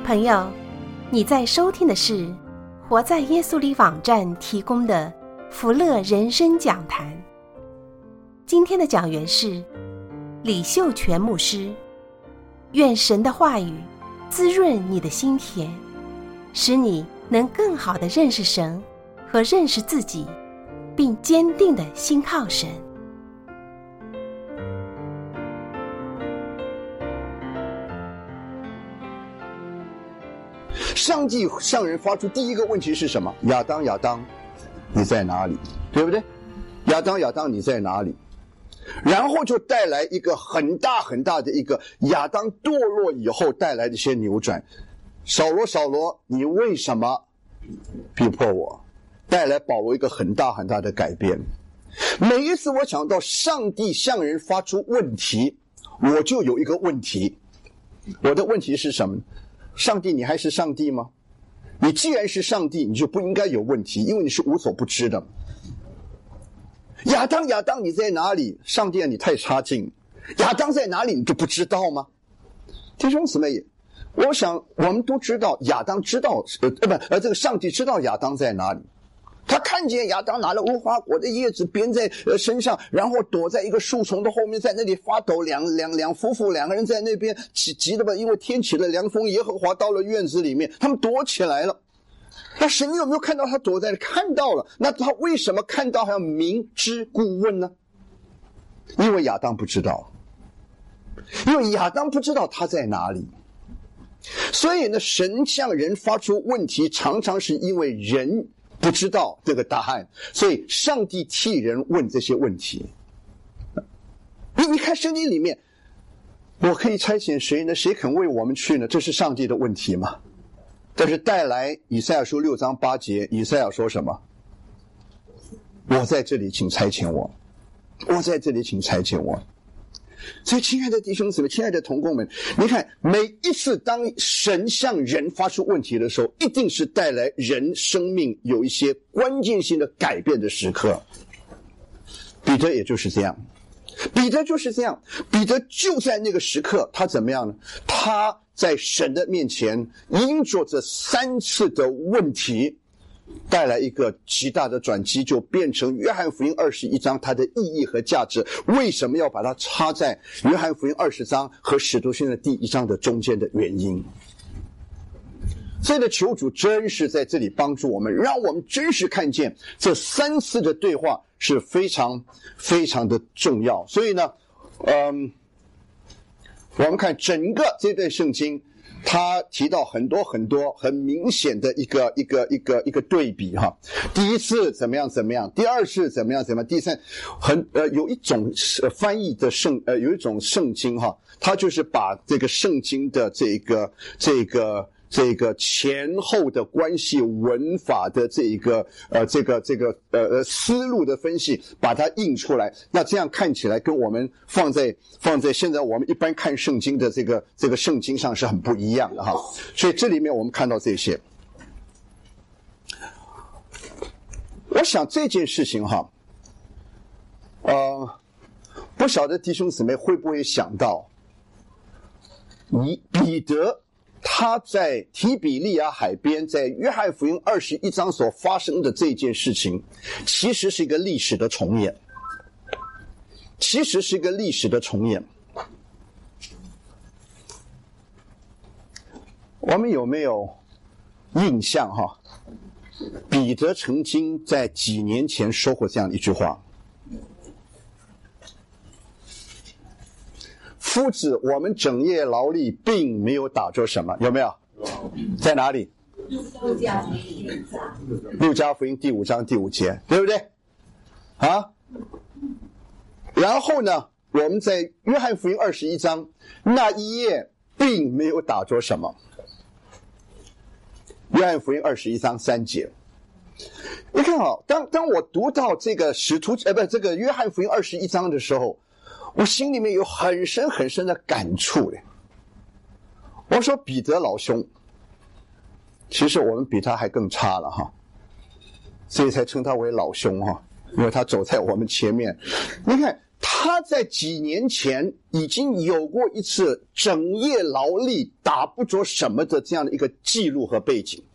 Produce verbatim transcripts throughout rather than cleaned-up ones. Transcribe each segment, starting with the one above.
朋友，你在收听的是活在耶稣里网站提供的福乐人生讲坛。今天的讲员是李秀全牧师。愿神的话语滋润你的心田，使你能更好地认识神和认识自己，并坚定地信靠神。 上帝向人发出第一个问题是什么？亚当，亚当，你在哪里？对不对？亚当，亚当，你在哪里？然后就带来一个很大很大的一个亚当堕落以后带来的一些扭转。扫罗，扫罗，你为什么逼迫我？带来保罗一个很大很大的改变。每一次我想到上帝向人发出问题，我就有一个问题。我的问题是什么？上帝，你还是上帝吗？你既然是上帝，你就不应该有问题，因为你是无所不知的。亚当，亚当，你在哪里？上帝啊，你太差劲。亚当在哪里？你就不知道吗？弟兄姊妹，我想我们都知道，亚当知道，呃，不，呃，这个上帝知道亚当在哪里。他看见亚当拿了无花果的叶子编在呃身上，然后躲在一个树丛的后面，在那里发抖。两两两夫妇两个人在那边急急的吧，因为天起了凉风，耶和华到了院子里面，他们躲起来了。那神有没有看到他躲在那？看到了。那他为什么看到还要明知故问呢？因为亚当不知道，因为亚当不知道他在哪里。所以呢，神向人发出问题，常常是因为人不知道这个答案，所以上帝替人问这些问题。你你看圣经里面，我可以差遣谁呢？谁肯为我们去呢？这是上帝的问题吗？但是带来以赛亚书六章八节，以赛亚说什么？我在这里，请差遣我。我在这里，请差遣我。所以亲爱的弟兄姊妹，亲爱的同工们，你看每一次当神向人发出问题的时候，一定是带来人生命有一些关键性的改变的时刻。彼得也就是这样，彼得就是这样，彼得就在那个时刻，他怎么样呢？他在神的面前因着这三次的问题带来一个极大的转机，就变成约翰福音二十一章它的意义和价值。为什么要把它插在约翰福音二十章和使徒信的第一章的中间的原因？所以的求主真是在这里帮助我们，让我们真是看见这三次的对话是非常非常的重要。所以呢，嗯，我们看整个这段圣经，他提到很多很多很明显的一个一个一个一个对比哈。第一次怎么样怎么样，第二次怎么样怎么样，第三很呃有一种呃翻译的圣呃有一种圣经哈，它就是把这个圣经的这个这个这个前后的关系文法的这一个呃这个这个呃呃思路的分析，把它印出来。那这样看起来跟我们放在放在现在我们一般看圣经的这个这个圣经上是很不一样的哈。所以这里面我们看到这些，我想这件事情哈，呃，不晓得弟兄姊妹会不会想到，你彼得他在提比利亚海边，在约翰福音二十一章所发生的这件事情，其实是一个历史的重演，其实是一个历史的重演。我们有没有印象哈？彼得曾经在几年前说过这样一句话：夫子，我们整夜劳力，并没有打着什么，有没有？在哪里？路加福音第五章第五节，对不对？啊？然后呢，我们在约翰福音二十一章那一夜，并没有打着什么。约翰福音二十一章三节，你看啊，当当我读到这个使徒呃不这个约翰福音二十一章的时候，我心里面有很深很深的感触嘞。我说彼得老兄，其实我们比他还更差了哈，所以才称他为老兄哈，因为他走在我们前面。你看他他在几年前已经有过一次整夜劳力打不着什么的这样的一个记录和背景，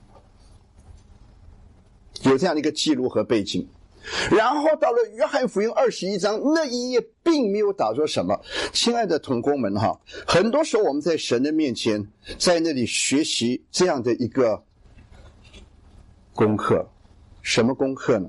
有这样的一个记录和背景。然后到了约翰福音二十一章，那一页并没有打着什么。亲爱的同工们哈，很多时候我们在神的面前，在那里学习这样的一个功课。什么功课呢？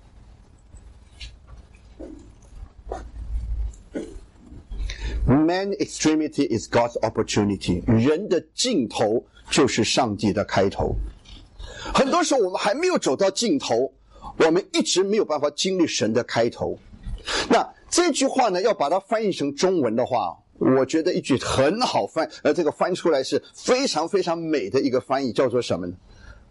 Man extremity is God's opportunity. 人的尽头就是上帝的开头。很多时候我们还没有走到尽头，我们一直没有办法经历神的开头。那这句话呢，要把它翻译成中文的话，我觉得一句很好翻，而这个翻出来是非常非常美的一个翻译，叫做什么呢？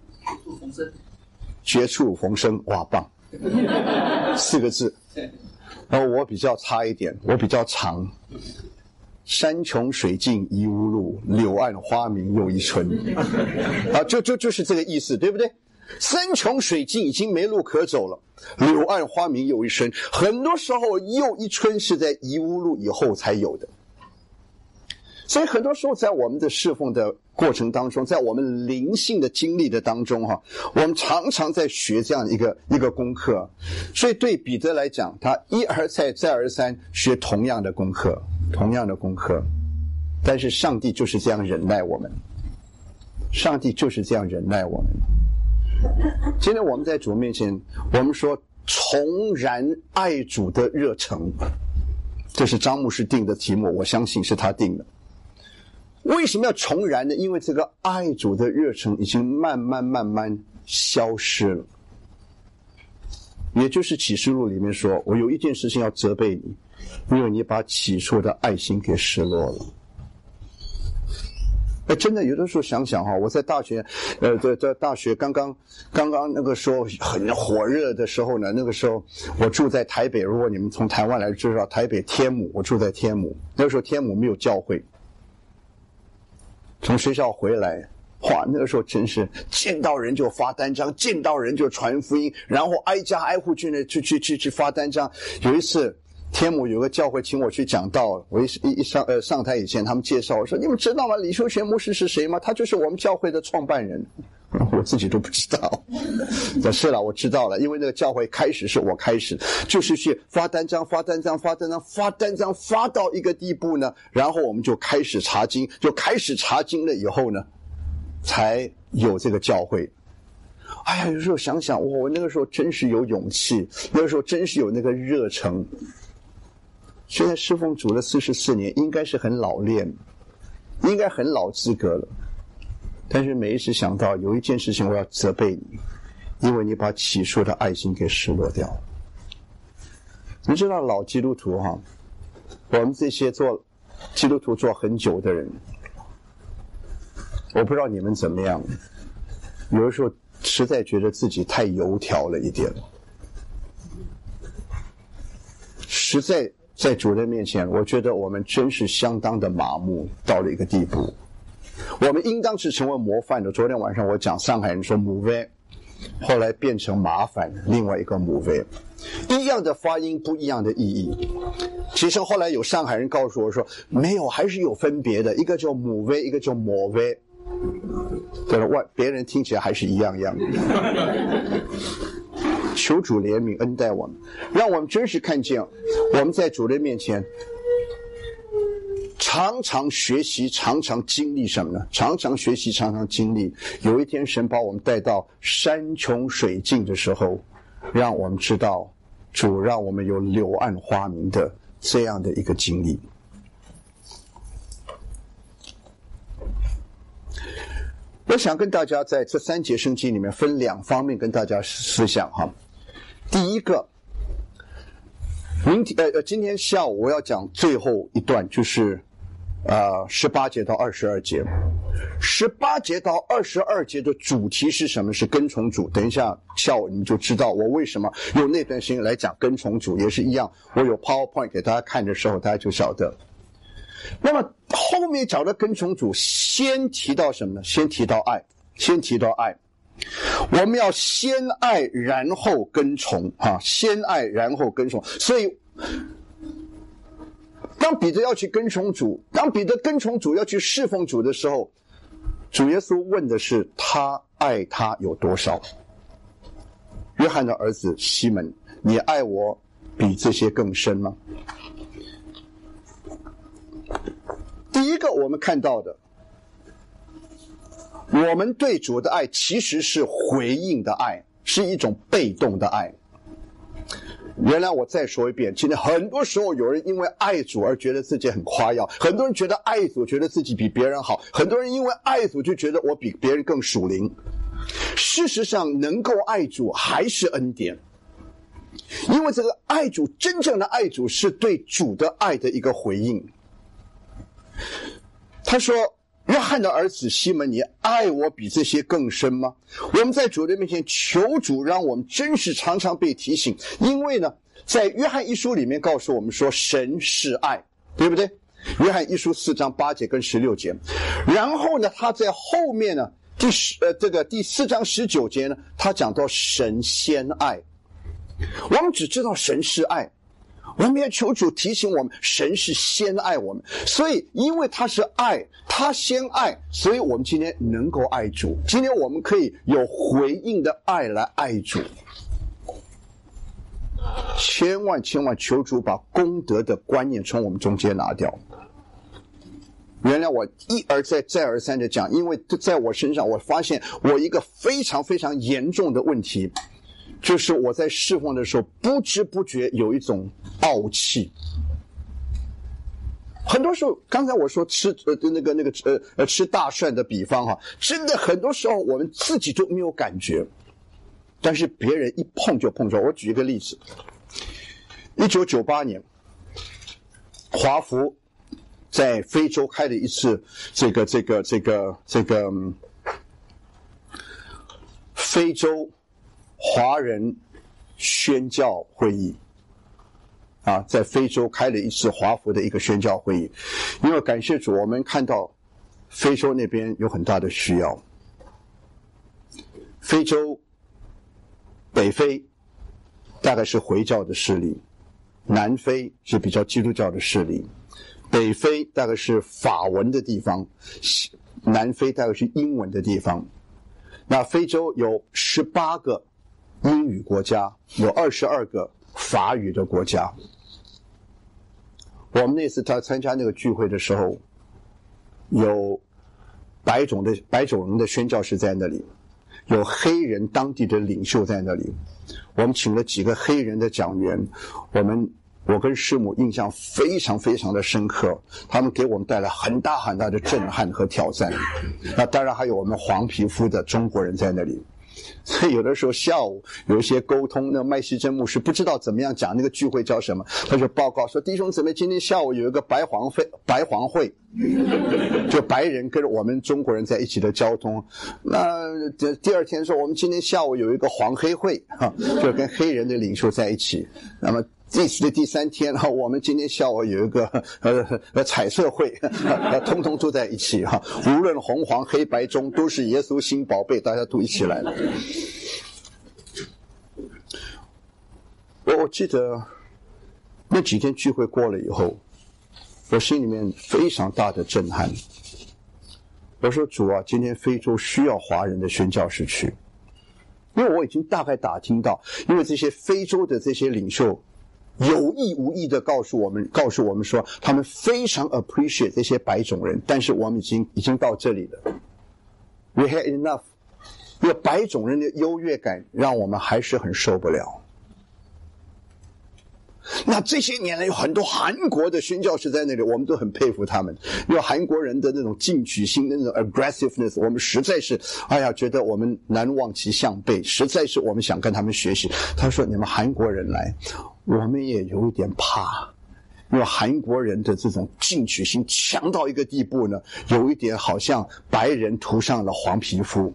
绝处逢生。哇，棒！四个字。然后我比较差一点，我比较长。山穷水尽疑无路，柳暗花明又一村。啊，就就就是这个意思，对不对？山穷水尽已经没路可走了，柳暗花明又一村。很多时候又一村是在疑无路以后才有的。所以很多时候在我们的侍奉的过程当中，在我们灵性的经历的当中哈，我们常常在学这样一个一个功课。所以对彼得来讲，他一而再再而三学同样的功课，同样的功课。但是上帝就是这样忍耐我们，上帝就是这样忍耐我们。今天我们在主面前，我们说重燃爱主的热诚，这是张牧师定的题目，我相信是他定的。为什么要重燃呢？因为这个爱主的热忱已经慢慢慢慢消失了。也就是启示录里面说，我有一件事情要责备你，因为你把起初的爱心给失落了。哎，真的有的时候想想哈，我在大学，呃，在在大学刚刚刚刚那个时候很火热的时候呢，那个时候我住在台北，如果你们从台湾来知道台北天母，我住在天母，那个时候天母没有教会。从学校回来，哇，那个时候真是见到人就发单张，见到人就传福音，然后挨家挨户去那去去去去发单张。有一次，天母有个教会请我去讲道，我一一上呃上台以前，他们介绍我说：“你们知道吗？李修贤牧师是谁吗？他就是我们教会的创办人。”我自己都不知道。是了，我知道了，因为那个教会开始是我开始，就是去发单张、发单张、发单张、发单张，发到一个地步呢，然后我们就开始查经，就开始查经了以后呢，才有这个教会。哎呀，有时候想想，哇，我那个时候真是有勇气，那个时候真是有那个热诚。现在侍奉主了四十四年，应该是很老练，应该很老资格了。但是每一次想到有一件事情我要责备你，因为你把起初的爱心给失落掉了。你知道老基督徒哈，我们这些做基督徒做很久的人，我不知道你们怎么样，有的时候实在觉得自己太油条了一点，实在在主人面前，我觉得我们真是相当的麻木到了一个地步。我们应当是成为模范的。昨天晚上我讲上海人说母威，后来变成麻烦，另外一个母威，一样的发音，不一样的意义。其实后来有上海人告诉我说，没有，还是有分别的，一个叫母威，一个叫抹威。对了，外别人听起来还是一样一样的。求主怜悯恩待我们，让我们真实看见我们在主人面前常常学习，常常经历什么呢？常常学习，常常经历。有一天神把我们带到山穷水尽的时候，让我们知道主让我们有柳暗花明的这样的一个经历。我想跟大家在这三节圣经里面分两方面跟大家思想哈。第一个，明天呃今天下午我要讲最后一段，就是呃十八节到二十二节。十八节到二十二节的主题是什么？是跟从主。等一下下午你们就知道我为什么用那段时间来讲跟从主，也是一样。我有 PowerPoint 给大家看的时候，大家就晓得。那么后面讲的跟从主，先提到什么呢？先提到爱，先提到爱。我们要先爱，然后跟从啊，先爱然后跟从。所以当彼得要去跟从主，当彼得跟从主要去侍奉主的时候，主耶稣问的是他爱他有多少。约翰的儿子西门，你爱我比这些更深吗？第一个我们看到的，我们对主的爱其实是回应的爱，是一种被动的爱。原来我再说一遍，今天很多时候有人因为爱主而觉得自己很夸耀，很多人觉得爱主觉得自己比别人好，很多人因为爱主就觉得我比别人更属灵。事实上能够爱主还是恩典，因为这个爱主，真正的爱主是对主的爱的一个回应。他说，约翰的儿子西门，你爱我比这些更深吗？我们在主的面前求主让我们真是常常被提醒，因为呢在约翰一书里面告诉我们说神是爱，对不对？约翰一书四章八节跟十六节。然后呢他在后面呢第十呃这个第四章十九节呢，他讲到神先爱。我们只知道神是爱，我们也求主提醒我们神是先爱我们，所以因为他是爱，他先爱，所以我们今天能够爱主，今天我们可以有回应的爱来爱主。千万千万求主把功德的观念从我们中间拿掉。原来我一而再再而三的讲，因为在我身上我发现我一个非常非常严重的问题，就是我在侍奉的时候不知不觉有一种傲气。很多时候，刚才我说吃呃那个那个呃呃吃大蒜的比方哈，真的很多时候我们自己都没有感觉，但是别人一碰就碰出来。我举一个例子，一九九八年，华福在非洲开了一次这个这个这个这个、嗯、非洲华人宣教会议啊，在非洲开了一次华福的一个宣教会议。因为感谢主，我们看到非洲那边有很大的需要。非洲北非大概是回教的势力，南非是比较基督教的势力，北非大概是法文的地方，南非大概是英文的地方。那非洲有十八个英语国家，有二十二个法语的国家。我们那次他参加那个聚会的时候，有白种的白种人的宣教士在那里，有黑人当地的领袖在那里。我们请了几个黑人的讲员，我们我跟师母印象非常非常的深刻，他们给我们带来很大很大的震撼和挑战。那当然还有我们黄皮肤的中国人在那里。所以有的时候下午有一些沟通，那麦西珍牧师不知道怎么样讲那个聚会叫什么，他就报告说弟兄姊妹，今天下午有一个白黄会白黄会，就白人跟我们中国人在一起的交通。那第二天说我们今天下午有一个黄黑会，就跟黑人的领袖在一起。那么这次的第三天，我们今天下午有一个呃彩色会，通通都在一起哈，无论红黄黑白中都是耶稣新宝贝，大家都一起来了。我我记得那几天聚会过了以后，我心里面非常大的震撼。我说主啊，今天非洲需要华人的宣教士去，因为我已经大概打听到，因为这些非洲的这些领袖有意无意的告诉我们告诉我们说他们非常 appreciate 这些白种人，但是我们已经已经到这里了， we had enough。 因为白种人的优越感让我们还是很受不了。那这些年来有很多韩国的宣教士在那里，我们都很佩服他们，因为韩国人的那种进取心的那种 aggressiveness， 我们实在是哎呀觉得我们难望其项背，实在是我们想跟他们学习。他说你们韩国人来，我们也有一点怕，因为韩国人的这种进取心强到一个地步呢，有一点好像白人涂上了黄皮肤。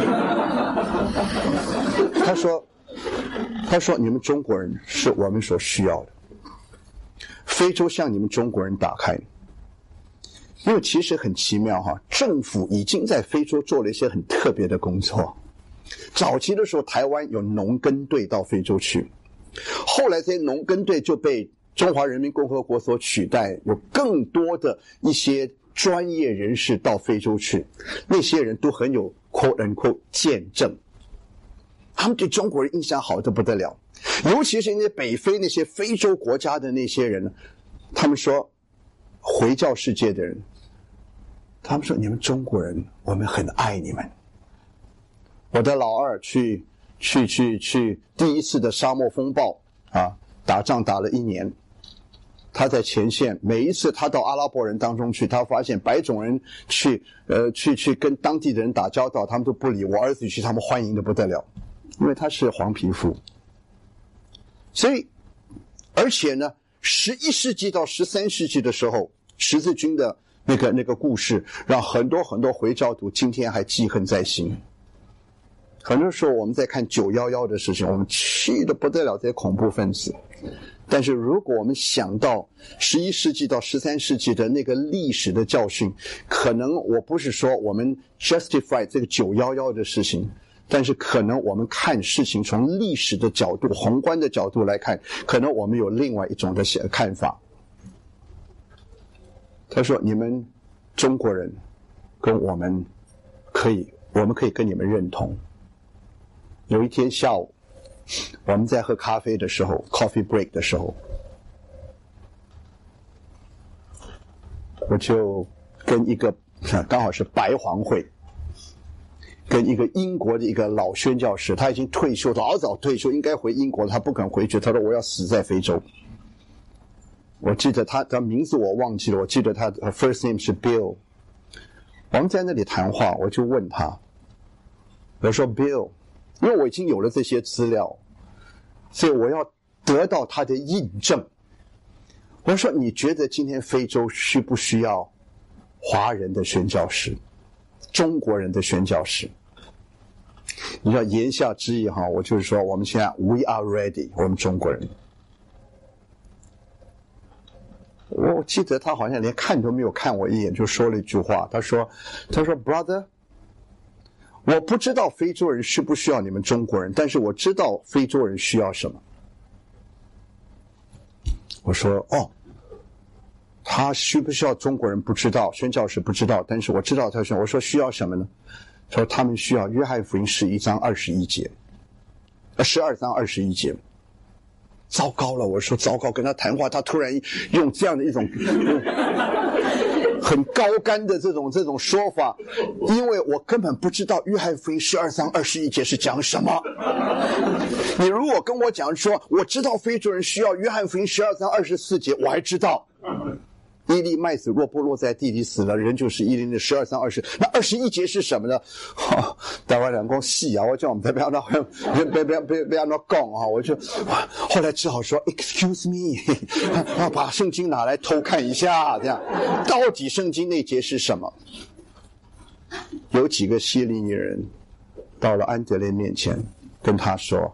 他说他说你们中国人是我们所需要的，非洲向你们中国人打开。因为其实很奇妙哈，政府已经在非洲做了一些很特别的工作。早期的时候台湾有农耕队到非洲去，后来这些农耕队就被中华人民共和国所取代，有更多的一些专业人士到非洲去，那些人都很有 quote unquote 见证，他们对中国人印象好得不得了，尤其是那些北非那些非洲国家的那些人，他们说回教世界的人，他们说你们中国人我们很爱你们。我的老二去去去去第一次的沙漠风暴啊，打仗打了一年，他在前线，每一次他到阿拉伯人当中去，他发现白种人去呃去去跟当地的人打交道，他们都不理，我儿子去他们欢迎的不得了，因为他是黄皮肤。所以而且呢十一世纪到十三世纪的时候，十字军的那个那个故事让很多很多回教徒今天还记恨在心。很多时候我们在看九一一的事情，我们气得不得了这些恐怖分子，但是如果我们想到十一世纪到十三世纪的那个历史的教训，可能我不是说我们 justify 这个九一一的事情，但是可能我们看事情从历史的角度宏观的角度来看，可能我们有另外一种的看法。他说你们中国人跟我们可以我们可以跟你们认同。有一天下午我们在喝咖啡的时候 coffee break 的时候，我就跟一个刚好是白黄会，跟一个英国的一个老宣教士，他已经退休，老早退休应该回英国，他不肯回去，他说我要死在非洲。我记得他他名字我忘记了，我记得他的 first name 是 Bill。 我们在那里谈话，我就问他，我说 Bill， 因为我已经有了这些资料，所以我要得到他的印证。我说你觉得今天非洲需不需要华人的宣教士，中国人的宣教士？你知道言下之意哈，我就是说我们现在 we are ready， 我们中国人。我记得他好像连看都没有看我一眼，就说了一句话，他说他说 brother， 我不知道非洲人需不需要你们中国人，但是我知道非洲人需要什么。我说哦，他需不需要中国人不知道，宣教士不知道，但是我知道他说，我说需要什么呢？他说他们需要约翰福音十一章二十一节，呃十二章二十一节。糟糕了，我说糟糕，跟他谈话，他突然用这样的一种很高干的这种这种说法，因为我根本不知道约翰福音十二章二十一节是讲什么。你如果跟我讲说我知道非洲人需要约翰福音十二章二十四节，我还知道一粒麦子若不落在地里死了，人就是一粒的十二章二十，那二十一节是什么呢？哦，台湾人讲戏啊，我叫我们不要那别别别别别那讲啊，我就后来只好说 excuse me， 要把圣经拿来偷看一下，这样到底圣经那节是什么？有几个希利尼人到了安德烈面前，跟他说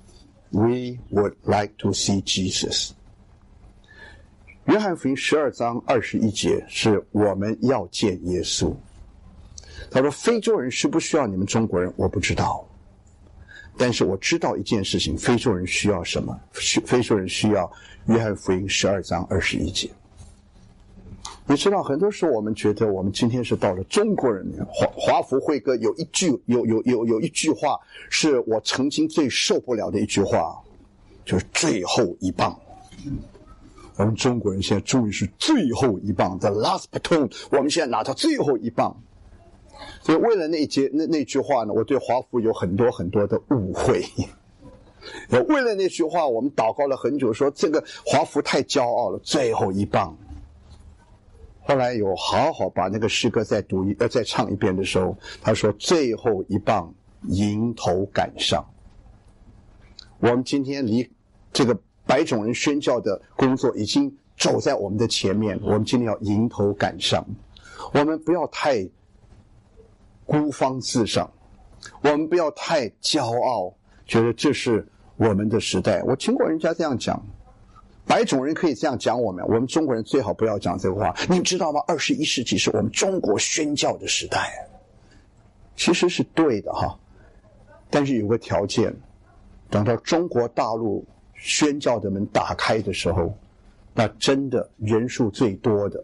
，We would like to see Jesus。约翰福音十二章二十一节是我们要见耶稣。他说非洲人需不需要你们中国人，我不知道，但是我知道一件事情，非洲人需要什么？非洲人需要约翰福音十二章二十一节。你知道很多时候我们觉得我们今天是到了中国人，华华福会歌有一句有有有有一句话是我曾经最受不了的一句话，就是最后一棒。我们中国人现在终于是最后一棒 ，the last baton， 我们现在拿到最后一棒。所以为了那一节那那句话呢，我对华福有很多很多的误会。为了那句话，我们祷告了很久，说这个华福太骄傲了，最后一棒。后来有好好把那个诗歌再读一呃再唱一遍的时候，他说最后一棒迎头赶上。我们今天离这个白种人宣教的工作已经走在我们的前面，我们今天要迎头赶上。我们不要太孤芳自赏，我们不要太骄傲，觉得这是我们的时代。我听过人家这样讲，白种人可以这样讲我们，我们中国人最好不要讲这个话。你知道吗？二十一世纪是我们中国宣教的时代，其实是对的哈，但是有个条件，等到中国大陆宣教的门打开的时候， 那真的人数最多的，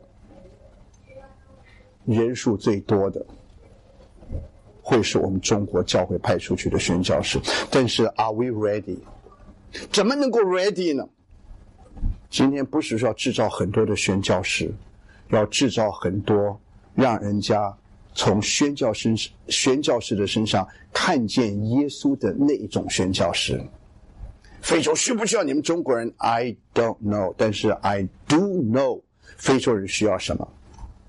人数最多的会是我们中国教会派出去的宣教士。但是 Are we ready？ 怎么能够 ready 呢？今天不是说要制造很多的宣教士，要制造很多让人家从宣教士宣教士的身上看见耶稣的那一种宣教士。非洲需不需要你们中国人 I don't know， 但是 I do know 非洲人需要什么，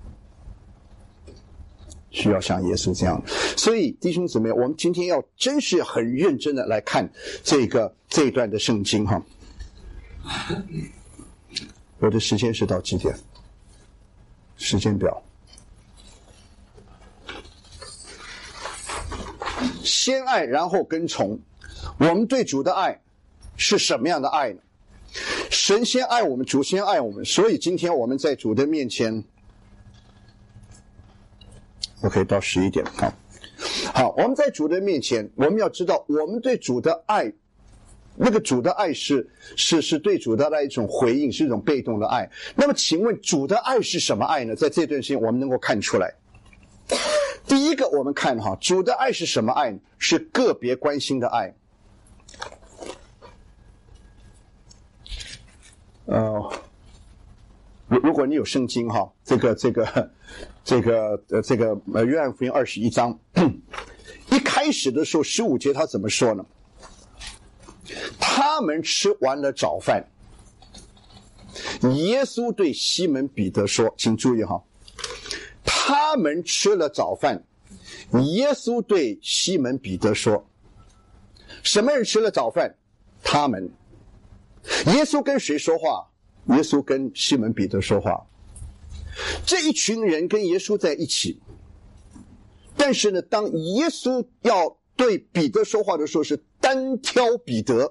需要像耶稣这样。所以弟兄姊妹，我们今天要真是很认真的来看这个这一段的圣经哈。我的时间是到几点？时间表。先爱然后跟从，我们对主的爱是什么样的爱呢？神先爱我们，主先爱我们，所以今天我们在主的面前，我可以到十一点。好，好，我们在主的面前，我们要知道，我们对主的爱，那个主的爱是是是对主的爱一种回应，是一种被动的爱。那么，请问主的爱是什么爱呢？在这段时间，我们能够看出来。第一个，我们看哈，主的爱是什么爱呢？是个别关心的爱。呃，如如果你有圣经哈，这个这个这个呃这个呃约翰福音二十一章，一开始的时候十五节他怎么说呢？他们吃完了早饭，耶稣对西门彼得说，请注意哈，他们吃了早饭，耶稣对西门彼得说，什么人吃了早饭？他们。耶稣跟谁说话？耶稣跟西门彼得说话。这一群人跟耶稣在一起，但是呢，当耶稣要对彼得说话的时候，是单挑彼得，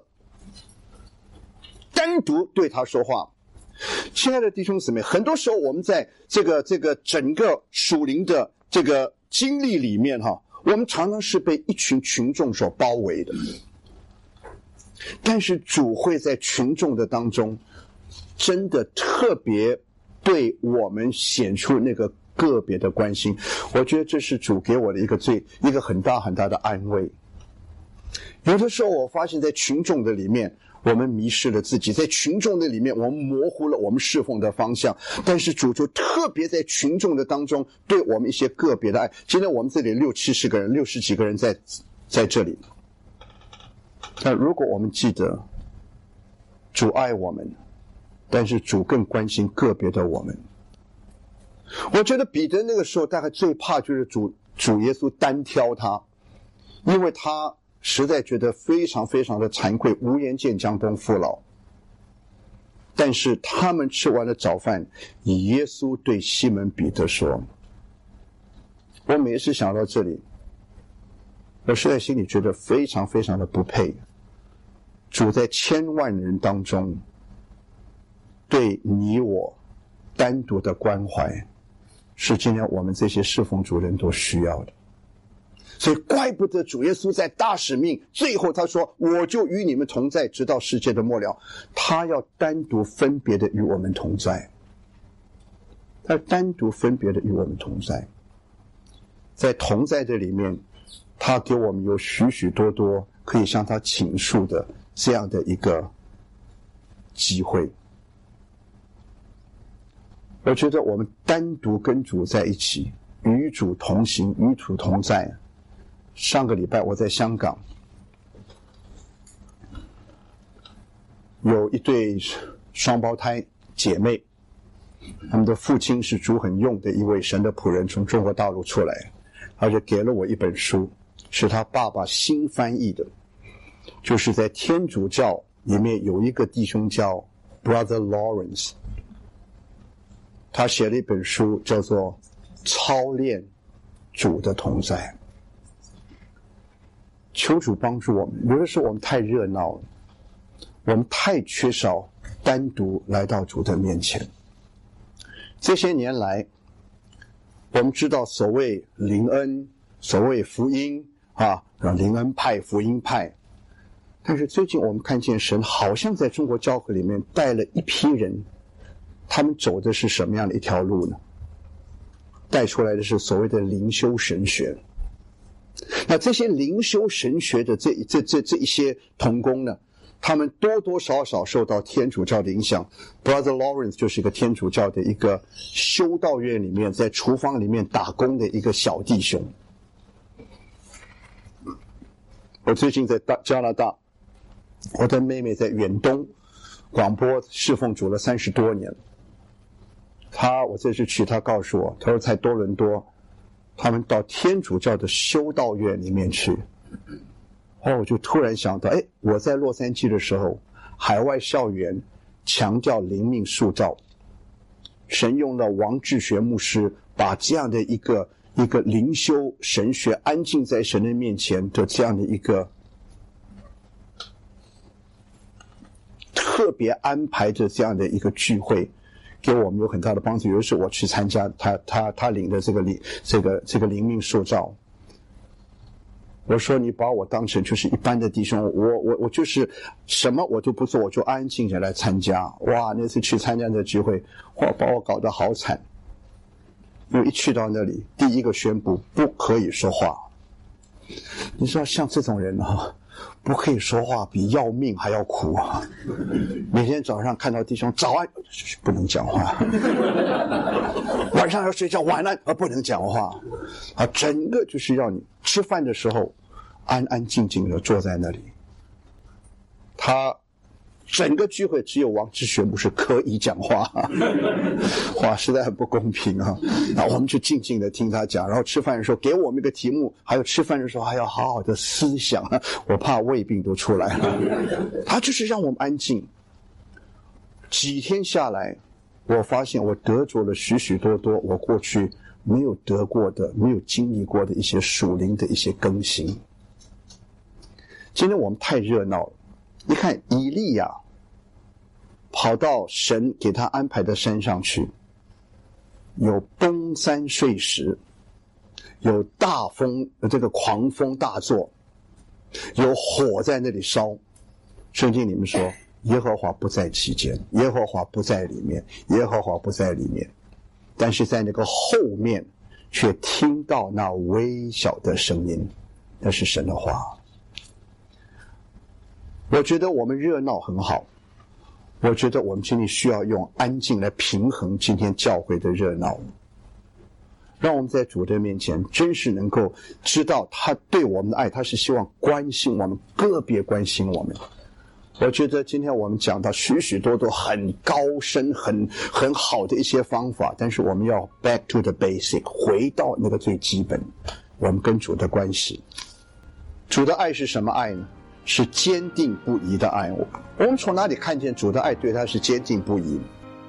单独对他说话。亲爱的弟兄姊妹，很多时候我们在这个这个整个属灵的这个经历里面哈，我们常常是被一群群众所包围的。但是主会在群众的当中真的特别对我们显出那个个别的关心，我觉得这是主给我的一个最一个很大很大的安慰。有的时候我发现在群众的里面我们迷失了自己，在群众的里面我们模糊了我们侍奉的方向，但是主就特别在群众的当中对我们一些个别的爱。今天我们这里六七十个人，六十几个人在在这里，但如果我们记得主爱我们，但是主更关心个别的我们。我觉得彼得那个时候大概最怕就是主主耶稣单挑他，因为他实在觉得非常非常的惭愧，无颜见江东父老。但是他们吃完了早饭，耶稣对西门彼得说，我每一次想到这里，我实在心里觉得非常非常的不配。主在千万人当中对你我单独的关怀，是今天我们这些侍奉主人都需要的。所以怪不得主耶稣在大使命最后他说，我就与你们同在直到世界的末了。他要单独分别的与我们同在，他单独分别的与我们同在。在同在的里面，他给我们有许许多多可以向他倾诉的这样的一个机会。我觉得我们单独跟主在一起，与主同行，与主同在。上个礼拜我在香港，有一对双胞胎姐妹，他们的父亲是主很用的一位神的仆人，从中国大陆出来，他就给了我一本书，是他爸爸新翻译的，就是在天主教里面有一个弟兄叫 Brother Lawrence， 他写了一本书叫做操练主的同在。求主帮助我们，有的时候我们太热闹了，我们太缺少单独来到主的面前。这些年来我们知道所谓灵恩，所谓福音啊，灵恩派福音派，但是最近我们看见神好像在中国教会里面带了一批人他们走的是什么样的一条路呢？带出来的是所谓的灵修神学。那这些灵修神学的这这这这一些同工呢，他们多多少少受到天主教的影响。 Brother Lawrence 就是一个天主教的一个修道院里面在厨房里面打工的一个小弟兄。我最近在大加拿大，我的妹妹在远东广播侍奉主了三十多年。她我这次去，她告诉我，她说在多伦多他们到天主教的修道院里面去。哦，我就突然想到，哎，我在洛杉矶的时候，海外校园强调灵命塑造，神用了王志学牧师把这样的一个一个灵修神学安静在神的面前的这样的一个特别安排的这样的一个聚会，给我们有很大的帮助。有一次我去参加他他他领的这个灵这个这个灵命塑造，我说你把我当成就是一般的弟兄，我我我就是什么我都不做，我就安静的来参加。哇，那次去参加的聚会，哇，把我搞得好惨。因为一去到那里，第一个宣布不可以说话。你知道像这种人啊，不可以说话比要命还要苦啊！每天早上看到弟兄早安，不能讲话；晚上要睡觉晚安，不能讲话。啊，整个就是要你吃饭的时候安安静静的坐在那里。他整个聚会只有王志学牧师可以讲话，哇，实在很不公平啊！那我们就静静的听他讲，然后吃饭的时候给我们一个题目，还有吃饭的时候还要好好的思想，我怕胃病都出来了。他就是让我们安静。几天下来，我发现我得着了许许多多我过去没有得过的、没有经历过的一些属灵的一些更新。今天我们太热闹了。你看以利亚跑到神给他安排的山上去，有崩山碎石，有大风，这个狂风大作，有火在那里烧。圣经里面说耶和华不在其间，耶和华不在里面，耶和华不在里面。但是在那个后面却听到那微小的声音，那是神的话。我觉得我们热闹很好，我觉得我们今天需要用安静来平衡今天教会的热闹，让我们在主的面前真是能够知道他对我们的爱，他是希望关心我们，个别关心我们。我觉得今天我们讲到许许多多很高深很很好的一些方法，但是我们要 back to the basic， 回到那个最基本，我们跟主的关系。主的爱是什么爱呢？是坚定不移的爱。我们从哪里看见主的爱对他是坚定不移？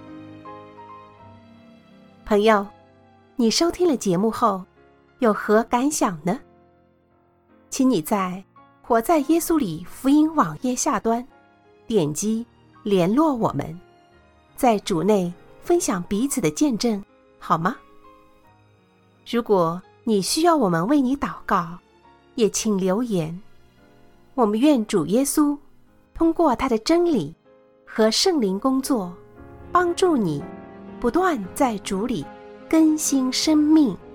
朋友，你收听了节目后有何感想呢？请你在活在耶稣里福音网页下端点击联络我们，在主内分享彼此的见证，好吗？如果你需要我们为你祷告，也请留言。我们愿主耶稣通过他的真理和圣灵工作，帮助你不断在主里更新生命。